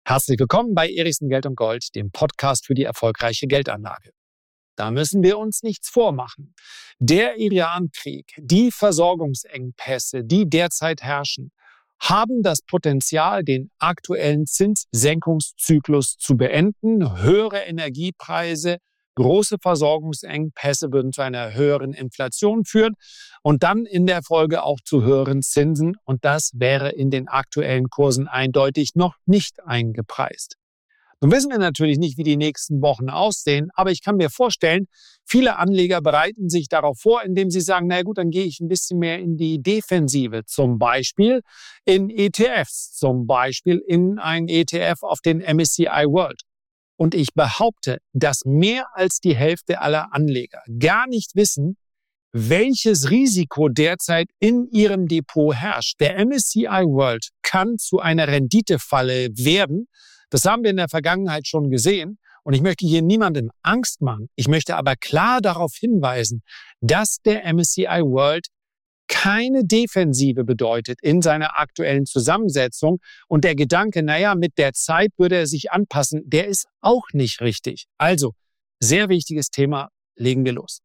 Herzlich willkommen bei Erichsen Geld und Gold, dem Podcast für die erfolgreiche Geldanlage. Da müssen wir uns nichts vormachen. Der Iran-Krieg, die Versorgungsengpässe, die derzeit herrschen, haben das Potenzial, den aktuellen Zinssenkungszyklus zu beenden. Höhere Energiepreise, große Versorgungsengpässe würden zu einer höheren Inflation führen und dann in der Folge auch zu höheren Zinsen. Und das wäre in den aktuellen Kursen eindeutig noch nicht eingepreist. Nun wissen wir natürlich nicht, wie die nächsten Wochen aussehen, aber ich kann mir vorstellen, viele Anleger bereiten sich darauf vor, indem sie sagen, na gut, dann gehe ich ein bisschen mehr in die Defensive, zum Beispiel in ETFs, zum Beispiel in ein ETF auf den MSCI World. Und ich behaupte, dass mehr als die Hälfte aller Anleger gar nicht wissen, welches Risiko derzeit in ihrem Depot herrscht. Der MSCI World kann zu einer Renditefalle werden. Das haben wir in der Vergangenheit schon gesehen. Und ich möchte hier niemandem Angst machen. Ich möchte aber klar darauf hinweisen, dass der MSCI World keine Defensive bedeutet in seiner aktuellen Zusammensetzung. Und der Gedanke, naja, mit der Zeit würde er sich anpassen, der ist auch nicht richtig. Also, sehr wichtiges Thema, legen wir los.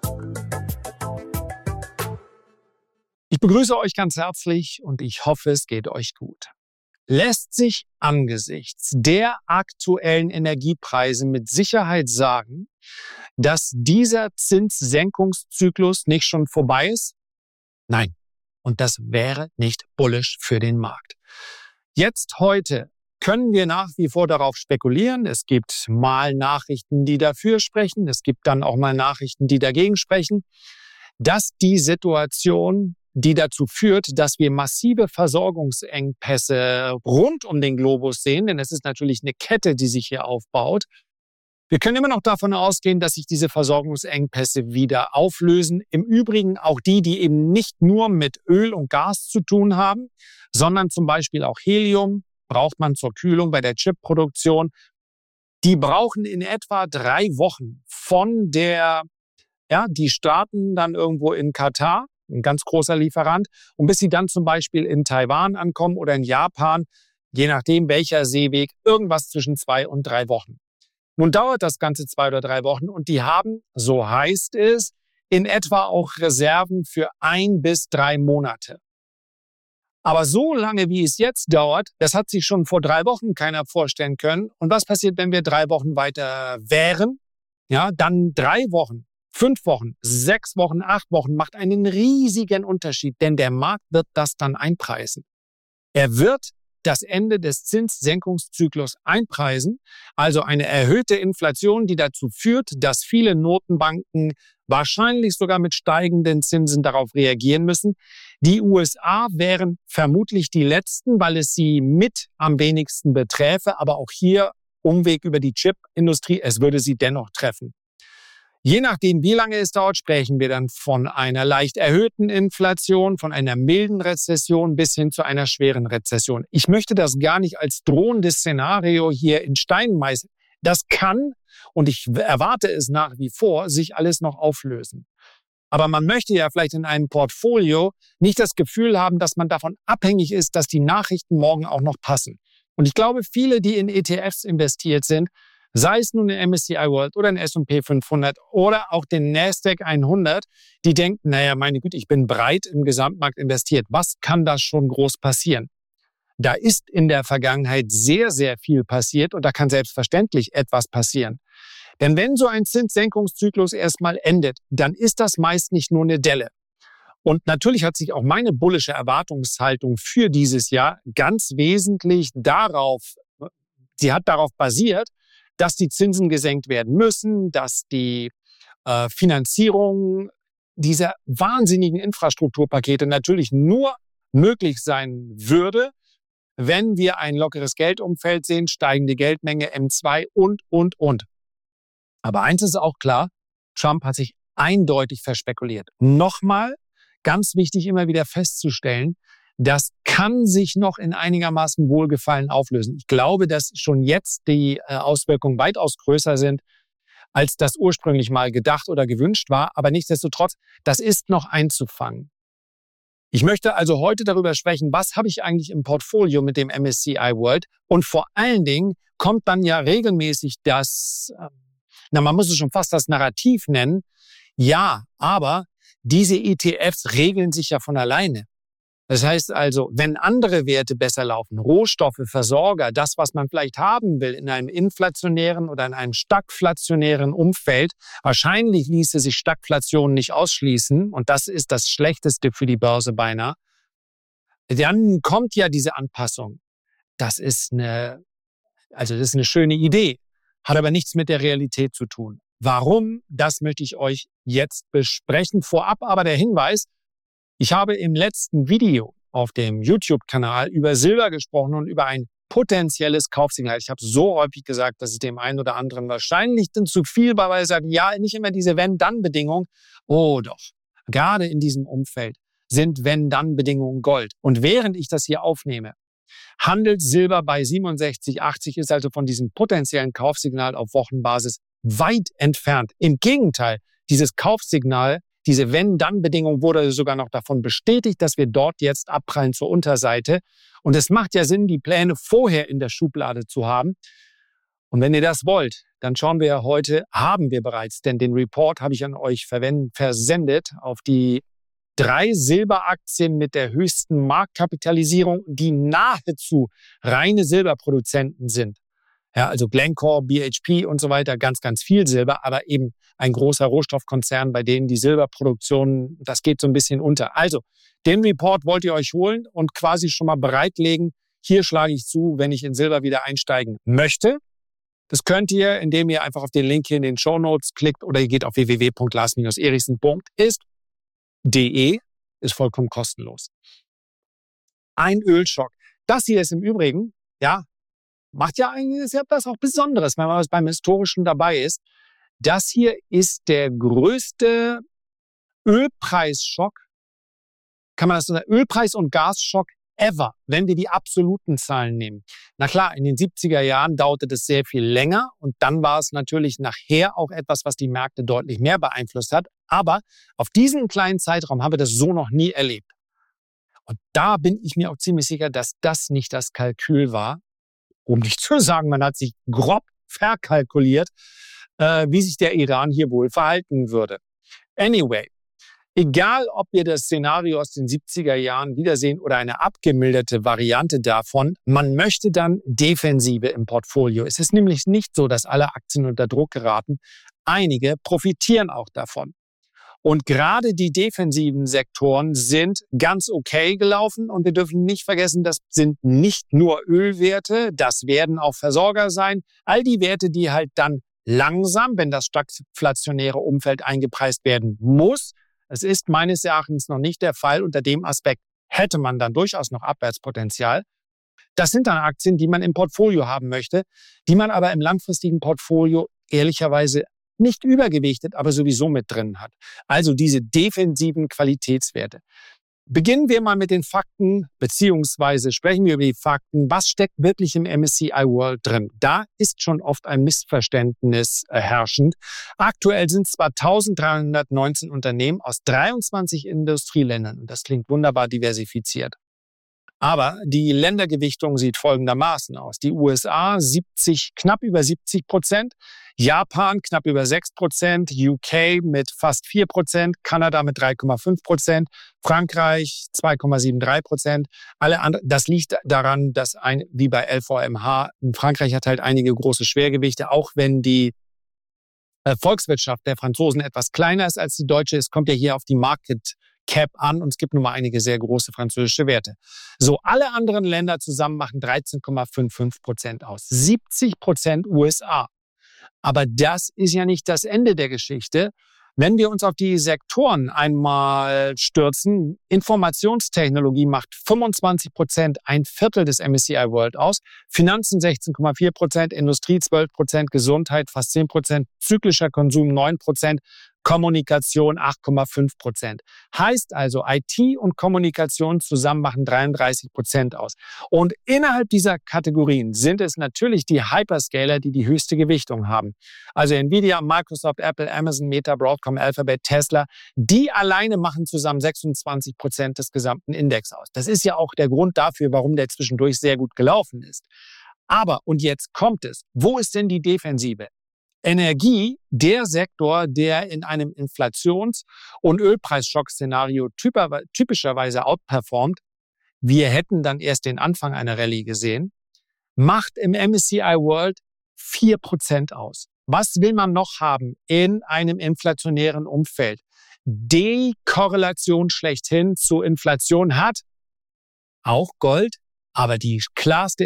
Ich begrüße euch ganz herzlich und ich hoffe, es geht euch gut. Lässt sich angesichts der aktuellen Energiepreise mit Sicherheit sagen, dass dieser Zinssenkungszyklus nicht schon vorbei ist? Nein. Und das wäre nicht bullish für den Markt. Jetzt heute können wir nach wie vor darauf spekulieren. Es gibt mal Nachrichten, die dafür sprechen. Es gibt dann auch mal Nachrichten, die dagegen sprechen, dass die Situation, die dazu führt, dass wir massive Versorgungsengpässe rund um den Globus sehen, denn es ist natürlich eine Kette, die sich hier aufbaut. Wir können immer noch davon ausgehen, dass sich diese Versorgungsengpässe wieder auflösen. Im Übrigen auch die eben nicht nur mit Öl und Gas zu tun haben, sondern zum Beispiel auch Helium braucht man zur Kühlung bei der Chipproduktion. Die brauchen in etwa 3 Wochen die starten dann irgendwo in Katar, ein ganz großer Lieferant, und bis sie dann zum Beispiel in Taiwan ankommen oder in Japan, je nachdem welcher Seeweg, irgendwas zwischen 2 und 3 Wochen. Nun dauert das Ganze 2 oder 3 Wochen und die haben, so heißt es, in etwa auch Reserven für 1 bis 3 Monate. Aber so lange, wie es jetzt dauert, das hat sich schon vor 3 Wochen keiner vorstellen können. Und was passiert, wenn wir 3 Wochen weiter wären? Ja, dann 3 Wochen. 5 Wochen, 6 Wochen, 8 Wochen macht einen riesigen Unterschied, denn der Markt wird das dann einpreisen. Er wird das Ende des Zinssenkungszyklus einpreisen, also eine erhöhte Inflation, die dazu führt, dass viele Notenbanken wahrscheinlich sogar mit steigenden Zinsen darauf reagieren müssen. Die USA wären vermutlich die letzten, weil es sie mit am wenigsten beträfe, aber auch hier Umweg über die Chipindustrie, es würde sie dennoch treffen. Je nachdem, wie lange es dauert, sprechen wir dann von einer leicht erhöhten Inflation, von einer milden Rezession bis hin zu einer schweren Rezession. Ich möchte das gar nicht als drohendes Szenario hier in Stein meißeln. Das kann, und ich erwarte es nach wie vor, sich alles noch auflösen. Aber man möchte ja vielleicht in einem Portfolio nicht das Gefühl haben, dass man davon abhängig ist, dass die Nachrichten morgen auch noch passen. Und ich glaube, viele, die in ETFs investiert sind, sei es nun den MSCI World oder den S&P 500 oder auch den Nasdaq 100, die denken, naja, meine Güte, ich bin breit im Gesamtmarkt investiert. Was kann da schon groß passieren? Da ist in der Vergangenheit sehr, sehr viel passiert und da kann selbstverständlich etwas passieren. Denn wenn so ein Zinssenkungszyklus erstmal endet, dann ist das meist nicht nur eine Delle. Und natürlich hat sich auch meine bullische Erwartungshaltung für dieses Jahr ganz wesentlich darauf basiert, dass die Zinsen gesenkt werden müssen, dass die Finanzierung dieser wahnsinnigen Infrastrukturpakete natürlich nur möglich sein würde, wenn wir ein lockeres Geldumfeld sehen, steigende Geldmenge, M2 und. Aber eins ist auch klar, Trump hat sich eindeutig verspekuliert. Nochmal, ganz wichtig immer wieder festzustellen, das kann sich noch in einigermaßen Wohlgefallen auflösen. Ich glaube, dass schon jetzt die Auswirkungen weitaus größer sind, als das ursprünglich mal gedacht oder gewünscht war. Aber nichtsdestotrotz, das ist noch einzufangen. Ich möchte also heute darüber sprechen, was habe ich eigentlich im Portfolio mit dem MSCI World? Und vor allen Dingen kommt dann ja regelmäßig man muss es schon fast das Narrativ nennen. Ja, aber diese ETFs regeln sich ja von alleine. Das heißt also, wenn andere Werte besser laufen, Rohstoffe, Versorger, das, was man vielleicht haben will in einem inflationären oder in einem stagflationären Umfeld, wahrscheinlich ließe sich Stagflation nicht ausschließen und das ist das Schlechteste für die Börse beinahe, dann kommt ja diese Anpassung. Das ist eine schöne Idee, hat aber nichts mit der Realität zu tun. Warum? Das möchte ich euch jetzt besprechen. Vorab aber der Hinweis, ich habe im letzten Video auf dem YouTube-Kanal über Silber gesprochen und über ein potenzielles Kaufsignal. Ich habe so häufig gesagt, dass es dem einen oder anderen wahrscheinlich dann zu viel war, weil er sagt, ja, nicht immer diese Wenn-Dann-Bedingungen. Oh doch, gerade in diesem Umfeld sind Wenn-Dann-Bedingungen Gold. Und während ich das hier aufnehme, handelt Silber bei 67,80, ist also von diesem potenziellen Kaufsignal auf Wochenbasis weit entfernt. Im Gegenteil, dieses Kaufsignal, diese Wenn-Dann-Bedingung wurde sogar noch davon bestätigt, dass wir dort jetzt abprallen zur Unterseite. Und es macht ja Sinn, die Pläne vorher in der Schublade zu haben. Und wenn ihr das wollt, dann schauen wir ja heute, haben wir bereits, denn den Report habe ich an euch versendet auf die 3 Silberaktien mit der höchsten Marktkapitalisierung, die nahezu reine Silberproduzenten sind. Ja, also Glencore, BHP und so weiter, ganz, ganz viel Silber, aber eben ein großer Rohstoffkonzern, bei denen die Silberproduktion, das geht so ein bisschen unter. Also, den Report wollt ihr euch holen und quasi schon mal bereitlegen. Hier schlage ich zu, wenn ich in Silber wieder einsteigen möchte. Das könnt ihr, indem ihr einfach auf den Link hier in den Shownotes klickt oder ihr geht auf www.lars-erichsen.de, ist vollkommen kostenlos. Ein Ölschock. Das hier ist im Übrigen, ja, macht ja eigentlich ist ja was auch Besonderes, wenn man beim Historischen dabei ist. Das hier ist der größte Ölpreisschock, kann man das sagen, Ölpreis- und Gasschock ever, wenn wir die absoluten Zahlen nehmen. Na klar, in den 70er Jahren dauerte das sehr viel länger und dann war es natürlich nachher auch etwas, was die Märkte deutlich mehr beeinflusst hat. Aber auf diesen kleinen Zeitraum haben wir das so noch nie erlebt. Und da bin ich mir auch ziemlich sicher, dass das nicht das Kalkül war, um nicht zu sagen, man hat sich grob verkalkuliert, wie sich der Iran hier wohl verhalten würde. Anyway, egal ob wir das Szenario aus den 70er Jahren wiedersehen oder eine abgemilderte Variante davon, man möchte dann Defensive im Portfolio. Es ist nämlich nicht so, dass alle Aktien unter Druck geraten. Einige profitieren auch davon. Und gerade die defensiven Sektoren sind ganz okay gelaufen. Und wir dürfen nicht vergessen, das sind nicht nur Ölwerte, das werden auch Versorger sein. All die Werte, die halt dann langsam, wenn das stagflationäre Umfeld eingepreist werden muss. Es ist meines Erachtens noch nicht der Fall. Unter dem Aspekt hätte man dann durchaus noch Abwärtspotenzial. Das sind dann Aktien, die man im Portfolio haben möchte, die man aber im langfristigen Portfolio ehrlicherweise nicht übergewichtet, aber sowieso mit drin hat. Also diese defensiven Qualitätswerte. Beginnen wir mal mit den Fakten, beziehungsweise sprechen wir über die Fakten. Was steckt wirklich im MSCI World drin? Da ist schon oft ein Missverständnis herrschend. Aktuell sind es zwar 1319 Unternehmen aus 23 Industrieländern. Das klingt wunderbar diversifiziert. Aber die Ländergewichtung sieht folgendermaßen aus. Die USA knapp über 70%, Japan knapp über 6%, UK mit fast 4%, Kanada mit 3,5%, Frankreich 2,73%. Alle anderen, das liegt daran, dass wie bei LVMH, Frankreich hat halt einige große Schwergewichte, auch wenn die Volkswirtschaft der Franzosen etwas kleiner ist als die deutsche. Es kommt ja hier auf die Market Cap an und es gibt nun mal einige sehr große französische Werte. So, alle anderen Länder zusammen machen 13,55% aus. 70% USA. Aber das ist ja nicht das Ende der Geschichte. Wenn wir uns auf die Sektoren einmal stürzen, Informationstechnologie macht 25%, ein Viertel des MSCI World aus, Finanzen 16,4%, Industrie 12%, Gesundheit fast 10%, zyklischer Konsum 9%, Kommunikation 8,5%. Heißt also, IT und Kommunikation zusammen machen 33% aus. Und innerhalb dieser Kategorien sind es natürlich die Hyperscaler, die die höchste Gewichtung haben. Also Nvidia, Microsoft, Apple, Amazon, Meta, Broadcom, Alphabet, Tesla, die alleine machen zusammen 26% des gesamten Index aus. Das ist ja auch der Grund dafür, warum der zwischendurch sehr gut gelaufen ist. Aber, und jetzt kommt es, wo ist denn die Defensive? Energie, der Sektor, der in einem Inflations- und Ölpreisschock-Szenario typischerweise outperformt, wir hätten dann erst den Anfang einer Rallye gesehen, macht im MSCI World 4% aus. Was will man noch haben in einem inflationären Umfeld? Die Korrelation schlechthin zur Inflation hat auch Gold, aber die klarste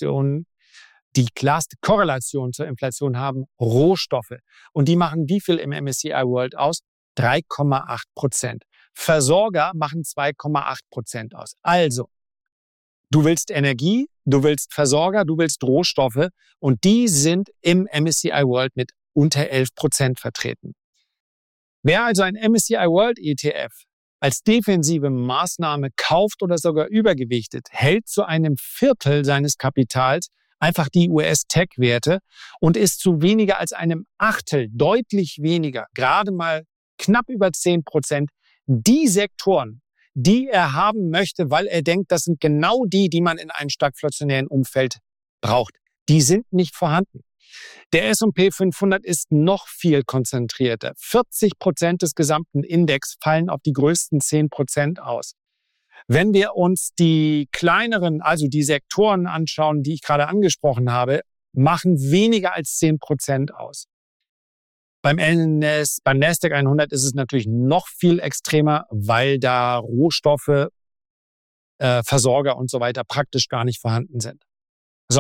Korrelation zur Inflation haben Rohstoffe. Und die machen wie viel im MSCI World aus? 3,8%. Versorger machen 2,8% aus. Also, du willst Energie, du willst Versorger, du willst Rohstoffe und die sind im MSCI World mit unter 11% vertreten. Wer also ein MSCI World ETF als defensive Maßnahme kauft oder sogar übergewichtet, hält zu einem Viertel seines Kapitals einfach die US-Tech-Werte und ist zu weniger als einem Achtel, deutlich weniger, gerade mal knapp über 10%, die Sektoren, die er haben möchte, weil er denkt, das sind genau die man in einem stagflationären Umfeld braucht. Die sind nicht vorhanden. Der S&P 500 ist noch viel konzentrierter. 40% des gesamten Index fallen auf die größten 10% aus. Wenn wir uns die kleineren, also die Sektoren anschauen, die ich gerade angesprochen habe, machen weniger als 10% aus. Beim Nasdaq 100 ist es natürlich noch viel extremer, weil da Rohstoffe, Versorger und so weiter praktisch gar nicht vorhanden sind. So,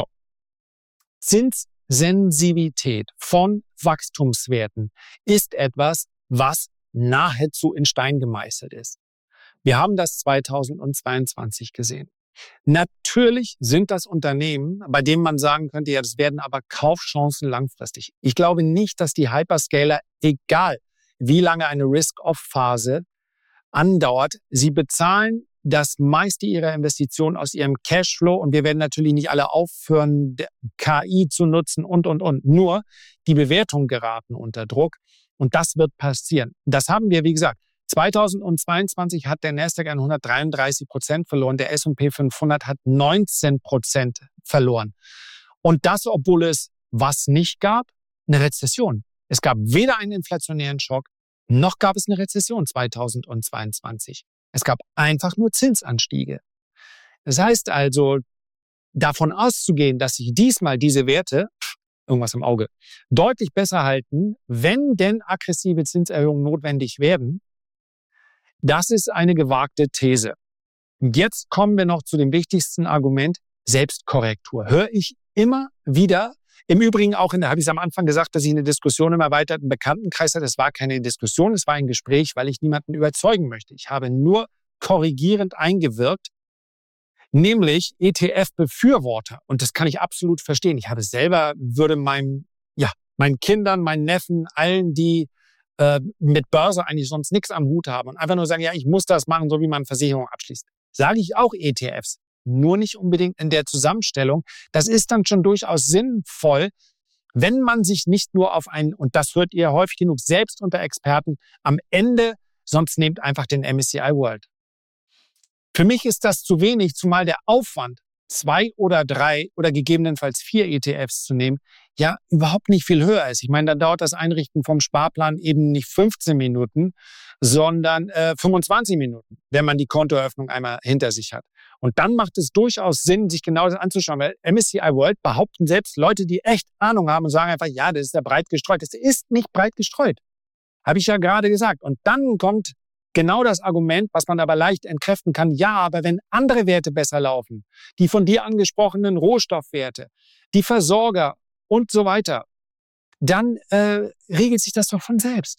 Zinssensitivität von Wachstumswerten ist etwas, was nahezu in Stein gemeißelt ist. Wir haben das 2022 gesehen. Natürlich sind das Unternehmen, bei denen man sagen könnte, ja, das werden aber Kaufchancen langfristig. Ich glaube nicht, dass die Hyperscaler, egal wie lange eine Risk-Off-Phase andauert, sie bezahlen das meiste ihrer Investitionen aus ihrem Cashflow und wir werden natürlich nicht alle aufhören, KI zu nutzen und. Nur die Bewertungen geraten unter Druck und das wird passieren. Das haben wir, wie gesagt, 2022 hat der Nasdaq 100 33% verloren, der S&P 500 hat 19% verloren. Und das, obwohl es was nicht gab? Eine Rezession. Es gab weder einen inflationären Schock, noch gab es eine Rezession 2022. Es gab einfach nur Zinsanstiege. Das heißt also, davon auszugehen, dass sich diesmal diese Werte, irgendwas im Auge, deutlich besser halten, wenn denn aggressive Zinserhöhungen notwendig werden, das ist eine gewagte These. Und jetzt kommen wir noch zu dem wichtigsten Argument, Selbstkorrektur. Höre ich immer wieder, im Übrigen auch habe ich es am Anfang gesagt, dass ich eine Diskussion im erweiterten Bekanntenkreis hatte. Das war keine Diskussion, es war ein Gespräch, weil ich niemanden überzeugen möchte. Ich habe nur korrigierend eingewirkt, nämlich ETF-Befürworter. Und das kann ich absolut verstehen. Ich habe selber, würde meinen Kindern, meinen Neffen, allen, die mit Börse eigentlich sonst nichts am Hut haben und einfach nur sagen, ja, ich muss das machen, so wie man Versicherung abschließt. Sage ich auch ETFs, nur nicht unbedingt in der Zusammenstellung. Das ist dann schon durchaus sinnvoll, wenn man sich nicht nur auf einen, und das hört ihr häufig genug, selbst unter Experten, am Ende, sonst nehmt einfach den MSCI World. Für mich ist das zu wenig, zumal der Aufwand, 2 oder 3 oder gegebenenfalls 4 ETFs zu nehmen, ja überhaupt nicht viel höher ist. Ich meine, dann dauert das Einrichten vom Sparplan eben nicht 15 Minuten, sondern 25 Minuten, wenn man die Kontoeröffnung einmal hinter sich hat. Und dann macht es durchaus Sinn, sich genau das anzuschauen, weil MSCI World behaupten selbst Leute, die echt Ahnung haben und sagen einfach, ja, das ist ja breit gestreut. Das ist nicht breit gestreut. Habe ich ja gerade gesagt. Und dann kommt genau das Argument, was man aber leicht entkräften kann. Ja, aber wenn andere Werte besser laufen, die von dir angesprochenen Rohstoffwerte, die Versorger und so weiter, dann regelt sich das doch von selbst.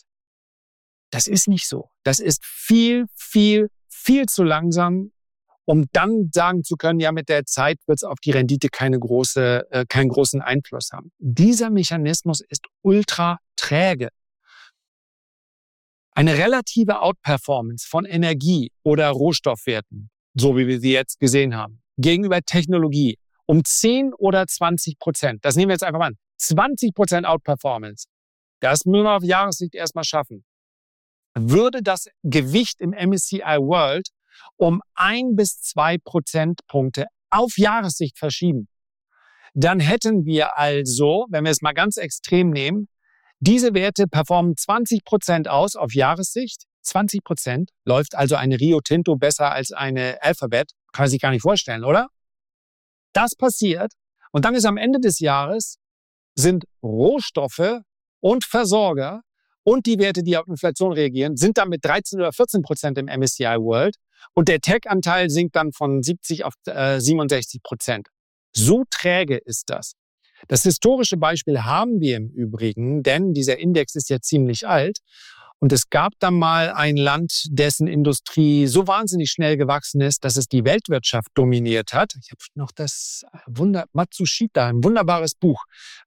Das ist nicht so. Das ist viel, viel, viel zu langsam, um dann sagen zu können, ja, mit der Zeit wird es auf die Rendite keinen großen Einfluss haben. Dieser Mechanismus ist ultra träge. Eine relative Outperformance von Energie- oder Rohstoffwerten, so wie wir sie jetzt gesehen haben, gegenüber Technologie um 10 oder 20%. Das nehmen wir jetzt einfach mal an. 20% Outperformance. Das müssen wir auf Jahressicht erstmal schaffen. Würde das Gewicht im MSCI World um 1 bis 2 Prozentpunkte auf Jahressicht verschieben. Dann hätten wir also, wenn wir es mal ganz extrem nehmen, diese Werte performen 20% aus auf Jahressicht. 20% läuft also eine Rio Tinto besser als eine Alphabet. Kann man sich gar nicht vorstellen, oder? Das passiert und dann ist am Ende des Jahres sind Rohstoffe und Versorger und die Werte, die auf Inflation reagieren, sind dann mit 13 oder 14% im MSCI World und der Tech-Anteil sinkt dann von 70 auf 67%. So träge ist das. Das historische Beispiel haben wir im Übrigen, denn dieser Index ist ja ziemlich alt. Und es gab dann mal ein Land, dessen Industrie so wahnsinnig schnell gewachsen ist, dass es die Weltwirtschaft dominiert hat. Ich habe noch das Matsushita, ein wunderbares Buch.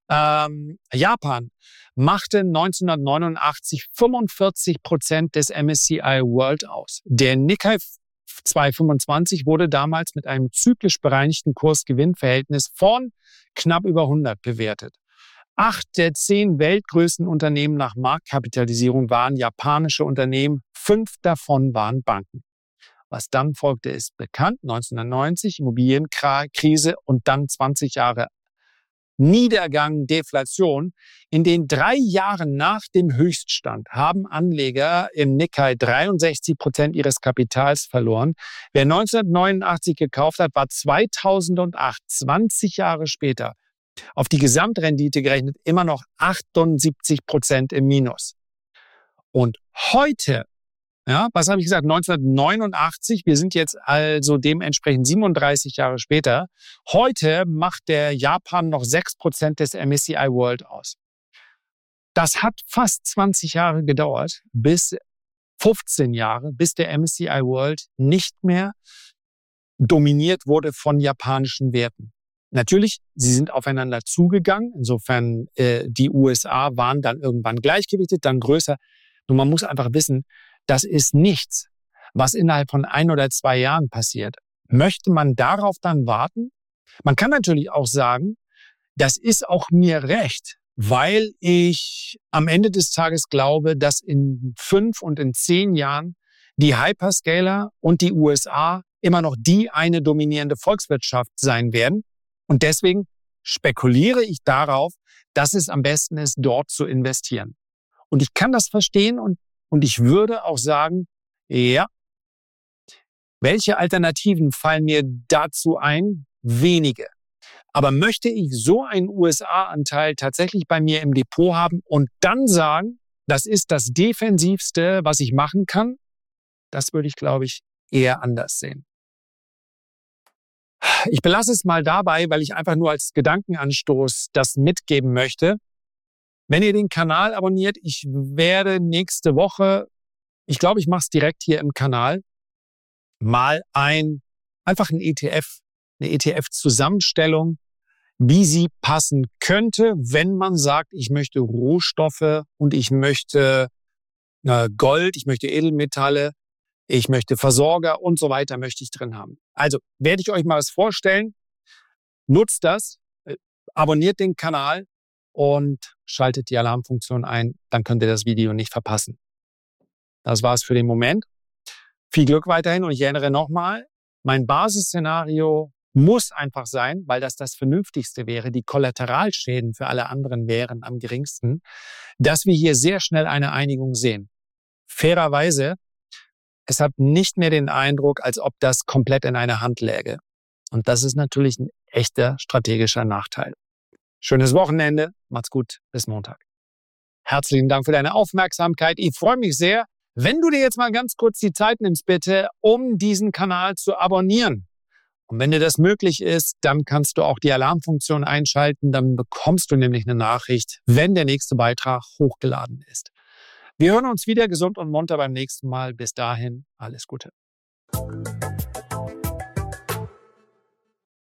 Japan machte 1989 45% des MSCI World aus. Der Nikkei 225 wurde damals mit einem zyklisch bereinigten Kurs-Gewinn-Verhältnis von knapp über 100 bewertet. 8 der 10 weltgrößten Unternehmen nach Marktkapitalisierung waren japanische Unternehmen, 5 davon waren Banken. Was dann folgte, ist bekannt. 1990 Immobilienkrise und dann 20 Jahre Niedergang, Deflation. In den 3 Jahren nach dem Höchststand haben Anleger im Nikkei 63% ihres Kapitals verloren. Wer 1989 gekauft hat, war 2008, 20 Jahre später, auf die Gesamtrendite gerechnet immer noch 78% im Minus. Und heute, ja, was habe ich gesagt, 1989, wir sind jetzt also dementsprechend 37 Jahre später, heute macht der Japan noch 6% des MSCI World aus. Das hat fast 20 Jahre gedauert, bis 15 Jahre, bis der MSCI World nicht mehr dominiert wurde von japanischen Werten. Natürlich, sie sind aufeinander zugegangen. Insofern, die USA waren dann irgendwann gleichgewichtet, dann größer. Nur man muss einfach wissen, das ist nichts, was innerhalb von 1 oder 2 Jahren passiert. Möchte man darauf dann warten? Man kann natürlich auch sagen, das ist auch mir recht, weil ich am Ende des Tages glaube, dass in 5 und in 10 Jahren die Hyperscaler und die USA immer noch die eine dominierende Volkswirtschaft sein werden. Und deswegen spekuliere ich darauf, dass es am besten ist, dort zu investieren. Und ich kann das verstehen und ich würde auch sagen, ja, welche Alternativen fallen mir dazu ein? Wenige. Aber möchte ich so einen USA-Anteil tatsächlich bei mir im Depot haben und dann sagen, das ist das Defensivste, was ich machen kann? Das würde ich, glaube ich, eher anders sehen. Ich belasse es mal dabei, weil ich einfach nur als Gedankenanstoß das mitgeben möchte. Wenn ihr den Kanal abonniert, ich werde nächste Woche, ich glaube, ich mache es direkt hier im Kanal, mal einfach eine ETF-Zusammenstellung, wie sie passen könnte, wenn man sagt, ich möchte Rohstoffe und ich möchte Gold, ich möchte Edelmetalle, ich möchte Versorger und so weiter möchte ich drin haben. Also werde ich euch mal was vorstellen. Nutzt das, abonniert den Kanal und schaltet die Alarmfunktion ein. Dann könnt ihr das Video nicht verpassen. Das war's für den Moment. Viel Glück weiterhin und ich erinnere nochmal, mein Basisszenario muss einfach sein, weil das Vernünftigste wäre, die Kollateralschäden für alle anderen wären am geringsten, dass wir hier sehr schnell eine Einigung sehen. Fairerweise, es hat nicht mehr den Eindruck, als ob das komplett in einer Hand läge. Und das ist natürlich ein echter strategischer Nachteil. Schönes Wochenende, macht's gut, bis Montag. Herzlichen Dank für deine Aufmerksamkeit. Ich freue mich sehr, wenn du dir jetzt mal ganz kurz die Zeit nimmst, bitte, um diesen Kanal zu abonnieren. Und wenn dir das möglich ist, dann kannst du auch die Alarmfunktion einschalten. Dann bekommst du nämlich eine Nachricht, wenn der nächste Beitrag hochgeladen ist. Wir hören uns wieder gesund und munter beim nächsten Mal. Bis dahin, alles Gute.